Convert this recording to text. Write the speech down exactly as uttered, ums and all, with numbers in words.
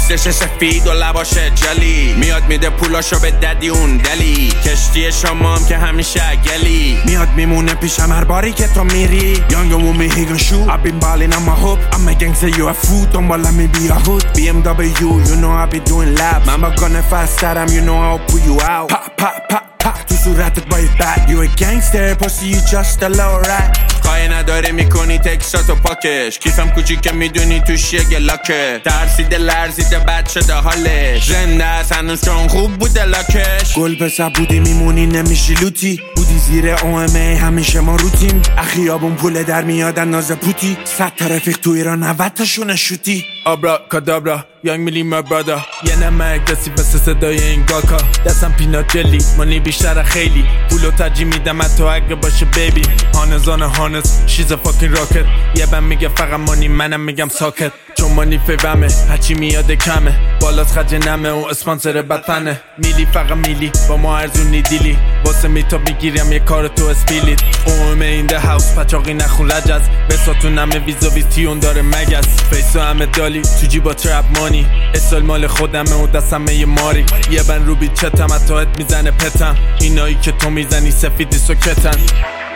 پوستش سفید و لباش جلی، میاد میده پولاشو به ددی اون دلی، کشتی شما هم که همیشه گلی، میاد میمونه پیشم هر باری که تو میری. Young and with me he gon' shoot, I've been ballin' on my hoop, I'm a gangster you a fool, دنبالم می بی a hood. B M W you know I be doing laps, من با گانه فسترم you know I'll pull you out. Pop pop pop pop تو صورتت با یه bat, you a gangster pussy you just a low rat. خواهی نداره میکنی تکساتو پاکش، کیفم کوچیک که میدونی توش یه گلاکه، ترسیده لرزیده بد شده حالش، زنده است هنوز چون خوب بوده لاکش. گل پسر بودی میمونی نمیشی لوتی، بودی زیر او ام ای همیشه ما روتیم، اخیابون پول در میادن ناز پوتی، صد تا رفیق تو ایران نود تاشونه شوتی. آبرا کادابرا یانگ میلی ما برادا، یه نمک دستی واسه صدای این گاکا، دستم پینات جلی مانی بیشتر خیلی، پولو ترجیح میدم حتی اگه باشه بیبی. هانزان هانز شیز فاکین راکت، یه بم میگه فقط مانی منم میگم ساکت، چون مانی فیومه هرچی میاده کمه، بالاست خرج نمه و اسپانسر بدفنه، میلی فقط میلی با ما ارزونی دیلی، واسه میتاب میگیرم یه کار تو اسپیلیت. اومه این ده هاوس پچاقی نخون رجز، بساتون همه ویزا ویزتیون داره مگز، فیسو همه دالی تو جیبا ترپ مانی، اسال مال خودمه و دستمه یه ماری، یه بن رو بیچتم حتی میزنه پتم، اینایی که تو میزنی سفیدی سکتن.